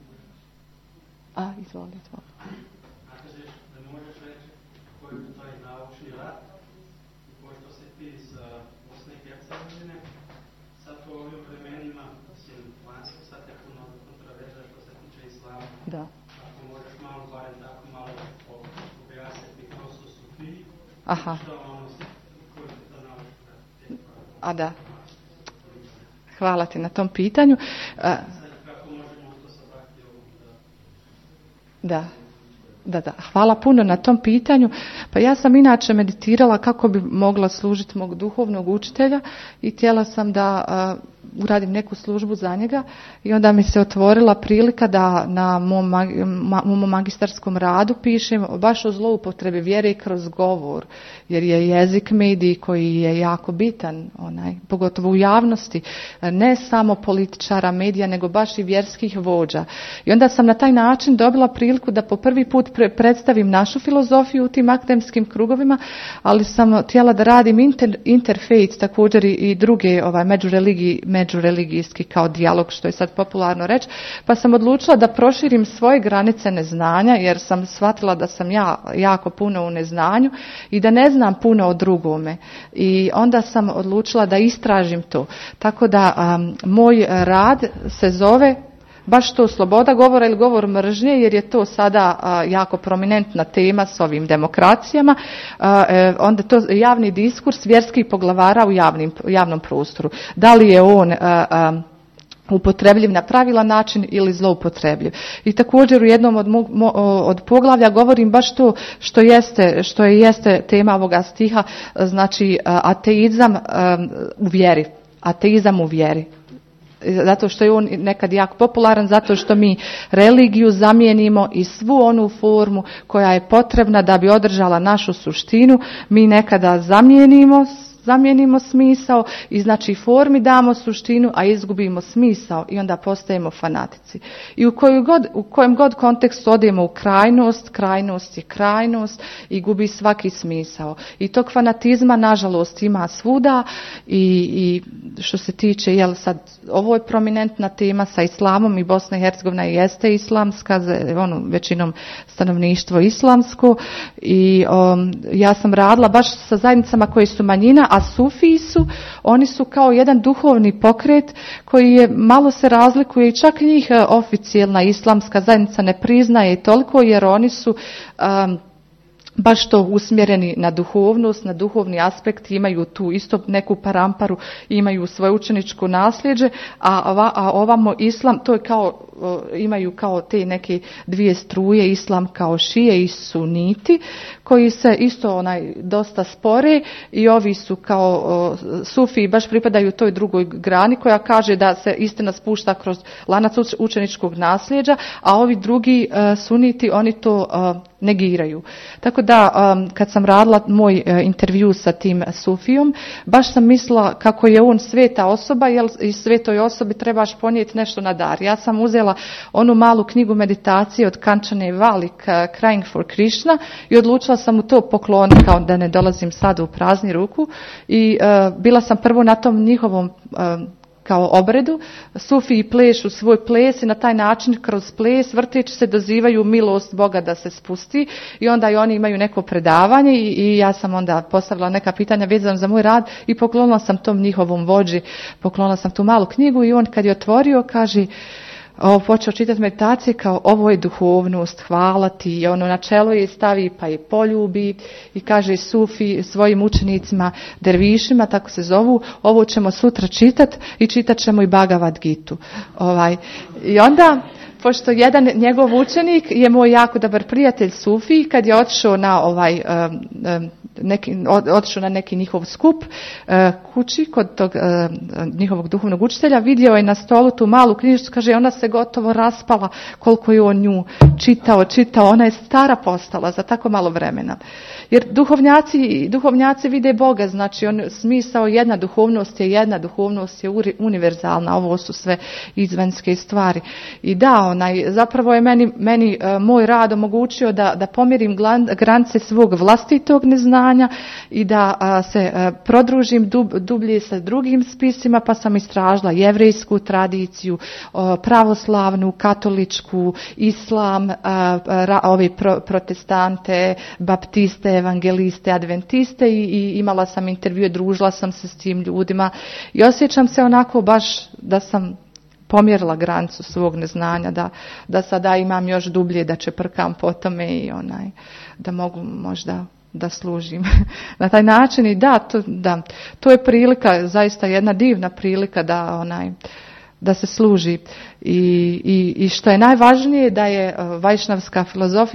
A, izvoli, izvoli. Da. Ako možeš malo, barem tako malo objasniti ko su sufiji, Aha. što ono, koji se to nauči. A da. Hvala ti na tom pitanju. A, kako možemo to sabrati? Da. Da, da. Hvala puno na tom pitanju. Pa ja sam inače meditirala kako bi mogla služiti mog duhovnog učitelja i htjela sam da uh, uradim neku službu za njega i onda mi se otvorila prilika da na mom, magi, ma, mom magistarskom radu pišem baš o zloupotrebi vjere kroz govor, jer je jezik medij koji je jako bitan, onaj, pogotovo u javnosti, ne samo političara, medija, nego baš i vjerskih vođa. I onda sam na taj način dobila priliku da po prvi put pre, predstavim našu filozofiju u tim akademskim krugovima, ali sam htjela da radim inter, interfaith također i, i druge ovaj, međureligiji, međureligijski kao dijalog, što je sad popularno reći, pa sam odlučila da proširim svoje granice neznanja, jer sam shvatila da sam ja jako puno u neznanju i da ne znam puno o drugome. I onda sam odlučila da istražim to. Tako da um, moj rad se zove baš to sloboda govora ili govor mržnje, jer je to sada a, jako prominentna tema s ovim demokracijama. A, e, onda to javni diskurs vjerskih poglavara u javnim, javnom prostoru. Da li je on a, a, upotrebljiv na pravilan način ili zloupotrebljiv. I također u jednom od, mo, od poglavlja govorim baš to što jeste, što je jeste tema ovoga stiha, znači ateizam u vjeri. Ateizam u vjeri. Zato što je on nekad jako popularan, zato što mi religiju zamijenimo i svu onu formu koja je potrebna da bi održala našu suštinu, mi nekada zamijenimo zamijenimo smisao i znači formi damo suštinu, a izgubimo smisao i onda postajemo fanatici. I u, koju god, u kojem god kontekstu odemo u krajnost, krajnost je krajnost i gubi svaki smisao. I tog fanatizma nažalost ima svuda i, i što se tiče, jel sad, ovo je prominentna tema sa islamom i Bosna i Hercegovina jeste islamska, ono, većinom stanovništvo islamsko i um, ja sam radila baš sa zajednicama koje su manjina, a Sufiji su, oni su kao jedan duhovni pokret koji je malo se razlikuje i čak njih oficijelna islamska zajednica ne priznaje toliko jer oni su um, baš to usmjereni na duhovnost, na duhovni aspekt, imaju tu isto neku paramparu, imaju svoje učeničko nasljeđe, a, ova, a ovamo islam, to je kao, imaju kao te neke dvije struje, islam kao šije i suniti, koji se isto onaj dosta spore i ovi su kao sufi baš pripadaju toj drugoj grani koja kaže da se istina spušta kroz lanac učeničkog nasljeđa, a ovi drugi suniti, oni to negiraju. Tako da um, kad sam radila moj uh, intervju sa tim Sufijom, baš sam mislila kako je on sveta osoba, jer i svetoj osobi trebaš ponijeti nešto na dar. Ja sam uzela onu malu knjigu meditacije od Kančane Valik, uh, Crying for Krishna, i odlučila sam mu to pokloniti kao da ne dolazim sad u prazni ruku i uh, bila sam prvo na tom njihovom uh, kao obredu, Sufiji plešu svoj ples i na taj način kroz ples vrteći se dozivaju milost Boga da se spusti i onda i oni imaju neko predavanje i, i ja sam onda postavila neka pitanja vezano za moj rad i poklonila sam tom njihovom vođi, poklonila sam tu malu knjigu i on kad je otvorio kaže, o, počeo čitati meditacije kao ovo je duhovnost, hvala ti, i ono na čelo je stavi pa je poljubi i kaže Sufi svojim učenicima, dervišima, tako se zovu, ovo ćemo sutra čitati i čitat ćemo i Bhagavad Gitu. Ovaj. I onda, pošto jedan njegov učenik je moj jako dobar prijatelj Sufi, kad je otišao na ovaj um, um, neki, otišao na neki njihov skup uh, kući kod tog uh, njihovog duhovnog učitelja, vidio je na stolu tu malu knjižicu, kaže ona se gotovo raspala koliko je on nju čitao, čitao, ona je stara postala za tako malo vremena. Jer duhovnjaci, duhovnjaci vide Boga, znači on smisao jedna duhovnost je jedna, duhovnost je univerzalna, ovo su sve izvanjske stvari. I da, onaj, zapravo je meni, meni uh, moj rad omogućio da, da pomjerim granice svog vlastitog neznanja i da uh, se uh, prodružim dub, dublje sa drugim spisima, pa sam istražila jevrejsku tradiciju, uh, pravoslavnu, katoličku, islam, uh, ra, ove pro, protestante, baptiste, evangeliste, adventiste i, i imala sam intervjue, družila sam se s tim ljudima i osjećam se onako baš da sam pomjerila granicu svog neznanja, da, da sada imam još dublje, da čeprkam po tome i onaj, da mogu možda da služim na taj način i da to, da, to je prilika, zaista jedna divna prilika da onaj, da se služi i, i, i što je najvažnije da je vajšnavska filozofija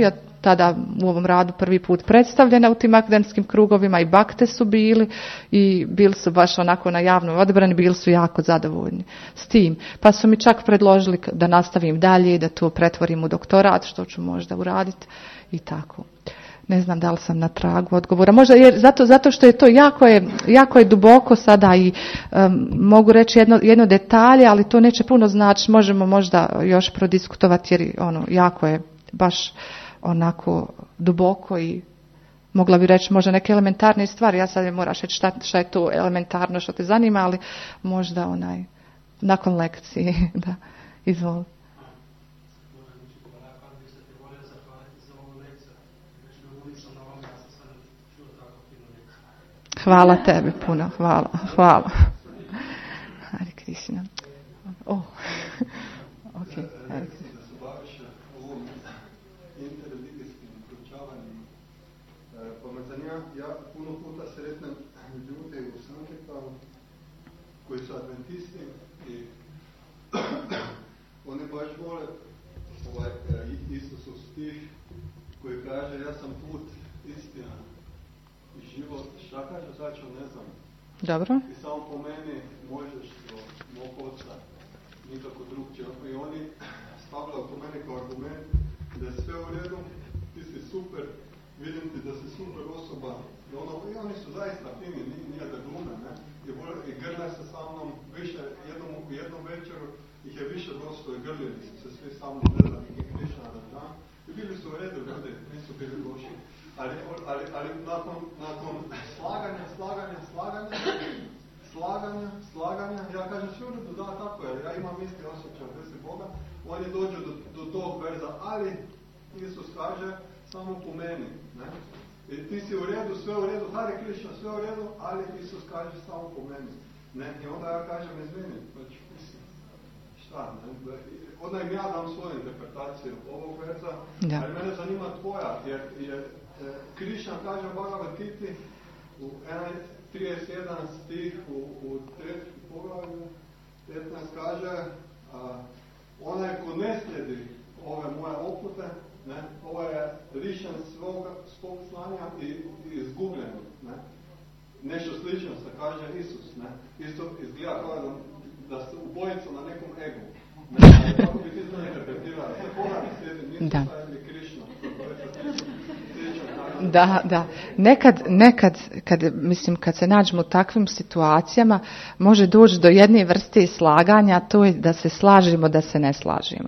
tada u ovom radu prvi put predstavljena u tim akademskim krugovima i bakte su bili i bili su baš onako na javnoj odbrani, bili su jako zadovoljni s tim. Pa su mi čak predložili da nastavim dalje i da to pretvorim u doktorat, što ću možda uraditi i tako. Ne znam da li sam na tragu odgovora. Možda jer zato, zato što je to jako je, jako je duboko sada i um, mogu reći jedno, jedno detalje, ali to neće puno znači. Možemo možda još prodiskutovati jer ono, jako je baš onako duboko i mogla bi reći možda neke elementarne stvari. Ja sad ne moraš reći šta, šta je to elementarno što te zanima, ali možda onaj nakon lekcije. Da, izvoli. Hvala tebi puno, hvala, hvala. Hare Krishna. Oh. Ok, Hare Krishna. Da se baviš ovom interreligijskim proučavanjem, pa me zanima, ja puno puta sretnem ljude u Sankirtanu koji su adventisti i oni baš vole ovaj Isusov stih koji kaže ja sam put, istina i život. Šta kaže, sad ću ne znam. Dobro. I samo po meni možeš do mog oca, nikako drugčije. I oni stavljaju po meni kao argument da je sve u redu, ti si super, vidim ti da si super osoba. I, ono, i oni su zaista fini, nije da glume, ne? I, i grle se sa mnom više, jednom, jednom večeru ih je više došlo i grlili su se svi sa mnom, ne znam, i Krišna da znam. I bili su u redu, ljudi, nisu bili loši. Ali, ali, ali nakon, nakon slaganja, slaganja, slaganja, slaganja, slaganja, ja kažem sve u redu, da, tako je, ja imam isti osjećaj, bez Boga, oni dođu do, do tog verza, ali Isus kaže samo po meni, ne? I ti si u redu, sve u redu, Hare Krishna, sve u redu, ali Isus kaže samo po meni, ne? I onda ja kažem, izvini, znači, mislim, šta, ne? Onda im ja dam svoju interpretaciju ovog verza, da. Ali mene zanima tvoja, jer, jer Krišna kaže Bhagavad Gita u trideset jedan stih u, u trećem poglavlju petnaest kaže a, onaj ko ne slijedi ove moje upute, ne, ovo je lišen svog, svog znanja i, i izgubljen, ne. Nešto slično se kaže Isus, ne. Isto izgleda kao da, da ste ubojica na nekom egu. Ne, kako bi ti to interpretirali? Se pogledaj slijedi Isusa ili Krišna. Da, da. Nekad, nekad kad, mislim, kad se nađemo u takvim situacijama, može doći do jedne vrste slaganja, to je da se slažemo, da se ne slažemo.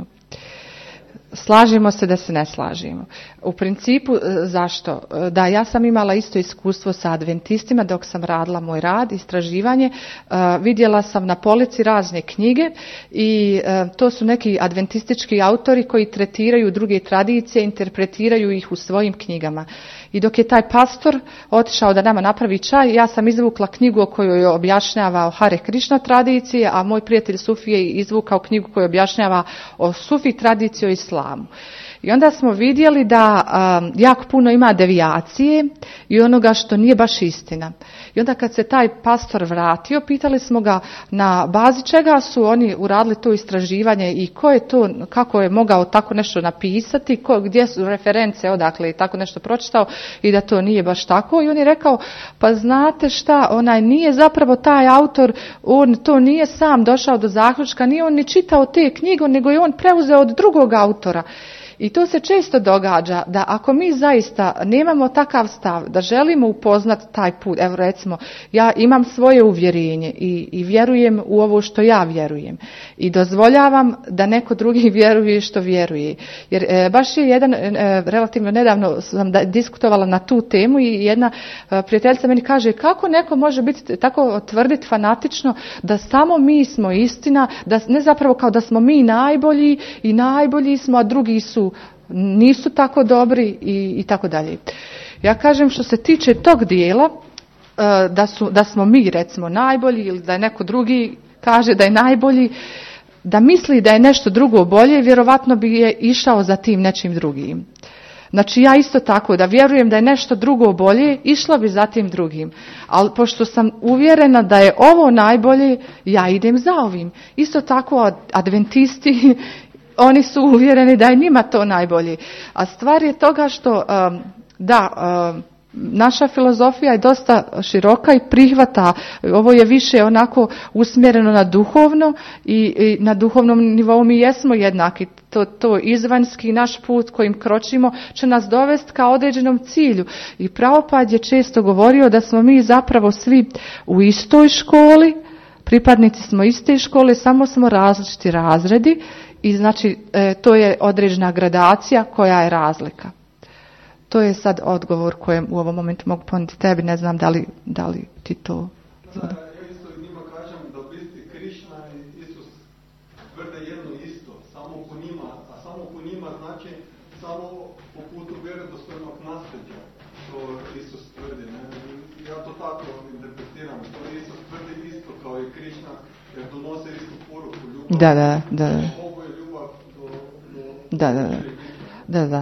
Slažemo se da se ne slažemo. U principu, zašto? Da, ja sam imala isto iskustvo sa adventistima dok sam radila moj rad, istraživanje. Vidjela sam na polici razne knjige i to su neki adventistički autori koji tretiraju druge tradicije, interpretiraju ih u svojim knjigama. I dok je taj pastor otišao da nama napravi čaj, ja sam izvukla knjigu o kojoj je objašnjava o Hare Krishna tradicije, a moj prijatelj Sufi je izvukao knjigu koju objašnjava o Sufi tradiciji o islamu. I onda smo vidjeli da um, jako puno ima devijacije i onoga što nije baš istina. I onda kad se taj pastor vratio, pitali smo ga na bazi čega su oni uradili to istraživanje i ko je to, kako je mogao tako nešto napisati, ko, gdje su reference, odakle je tako nešto pročitao i da to nije baš tako. I on je rekao, pa znate šta, onaj nije zapravo taj autor, on to nije sam došao do zaključka, nije on ni čitao te knjige, nego je on preuzeo od drugog autora. I to se često događa da ako mi zaista nemamo takav stav da želimo upoznati taj put, evo recimo ja imam svoje uvjerenje i, i vjerujem u ovo što ja vjerujem i dozvoljavam da neko drugi vjeruje što vjeruje. Jer e, baš je jedan, e, relativno nedavno sam da, diskutovala na tu temu i jedna e, prijateljica meni kaže kako neko može biti tako tvrditi fanatično da samo mi smo istina, da ne zapravo kao da smo mi najbolji i najbolji smo, a drugi su nisu tako dobri i, i tako dalje. Ja kažem što se tiče tog dijela da, su, da smo mi recimo najbolji ili da je neko drugi kaže da je najbolji, da misli da je nešto drugo bolje, vjerovatno bi je išao za tim nečim drugim. Znači ja isto tako da vjerujem da je nešto drugo bolje, išla bi za tim drugim. Ali pošto sam uvjerena da je ovo najbolje, ja idem za ovim. Isto tako adventisti oni su uvjereni da je njima to najbolje. A stvar je toga što, um, da, um, naša filozofija je dosta široka i prihvata, ovo je više onako usmjereno na duhovno i, i na duhovnom nivou mi jesmo jednaki. To, to izvanjski naš put kojim kročimo će nas dovesti ka određenom cilju. I Prabhupada je često govorio da smo mi zapravo svi u istoj školi, pripadnici smo iste škole, samo smo različiti razredi i znači e, to je određena gradacija koja je razlika. To je sad odgovor kojem u ovom momentu mogu ponuditi tebi, ne znam da li, da li ti to... Da, ja isto njima kažem da u biti Krišna i Isus tvrde jedno isto, samo po njima, a samo po njima znači samo po putu vjerodostojnog nasljeđa, to Isus tvrdi. Ne? Ja to tako interpretiram, to Isus tvrdi isto kao i Krišna, jer donose istu poruku ljubav. Da, da, da. Ovo je ljubav do... do da, da, da. Da, da.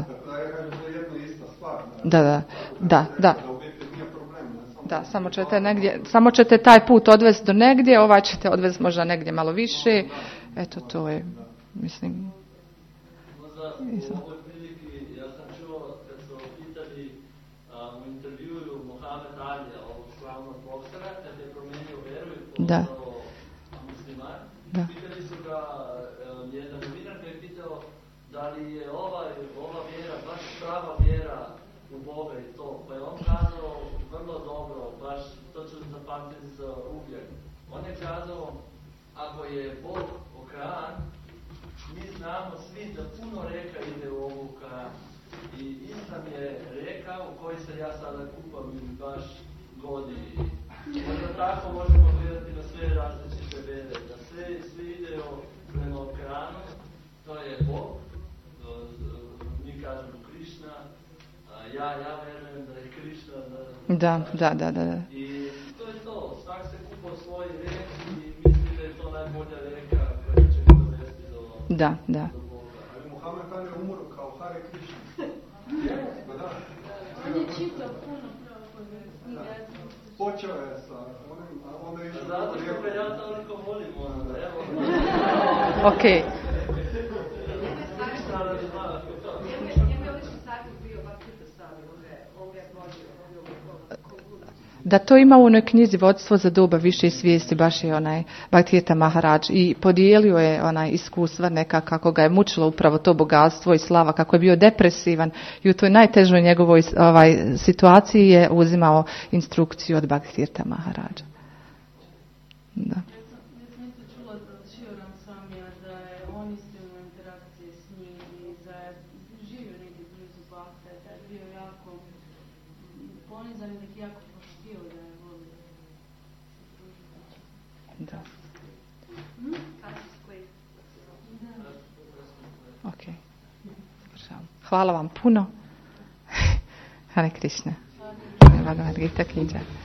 Da, da, da, da. Da, samo ćete negdje, samo ćete taj put odvesti do negdje, ovaj ćete odvesti možda negdje malo više. Eto, to je, mislim. Možda u ovoj priliki, ja sam čuo kad su pitali u intervjuju Mohamed Alija, ovog slavnog boksera, kad je promijenio vjeru i postao musliman, pitali su ga, jedan novinar ga je pitao da li je ova, ova vjera baš prava vjera u Boga i to. Pa je on kazao vrlo dobro, baš to ću zapamtiti za uvijek. On je kazao, ako je Bog okean, mi znamo svi da puno reka ide u ovu okean. I Islam je reka u kojoj se ja sada kupam i baš godi. Možda tako možemo gledati na sve različite vere, da sve, sve ide prema okeanu, to je Bog, mi kažemo Krišna, ja, ja verujem da je Krišna. Da, da, da, da, da. I to je to, svak se kupa svoj rek i misli da je to najbolja reka koja će ga dovesti do, da, da. do Boga. Ali Mohamed Ali je umro kao Hare Krišna. Pa da. On je čitao puno pravo. Počeo je sa onim, a onda je išao... Zato što ga ja toliko volim, onda, evo. Okej. Da to ima u onoj knjizi Vodstvo za doba više svijesti, baš je onaj Bhaktirtha Maharaj i podijelio je onaj iskustva neka kako ga je mučilo upravo to bogatstvo i slava, kako je bio depresivan i u toj najtežoj njegovoj ovaj, situaciji je uzimao instrukciju od Bhaktirtha Maharaja. Da. Da. Ok. Hvala vam puno. Hare Krishna. Bhagavad Gita knjiga.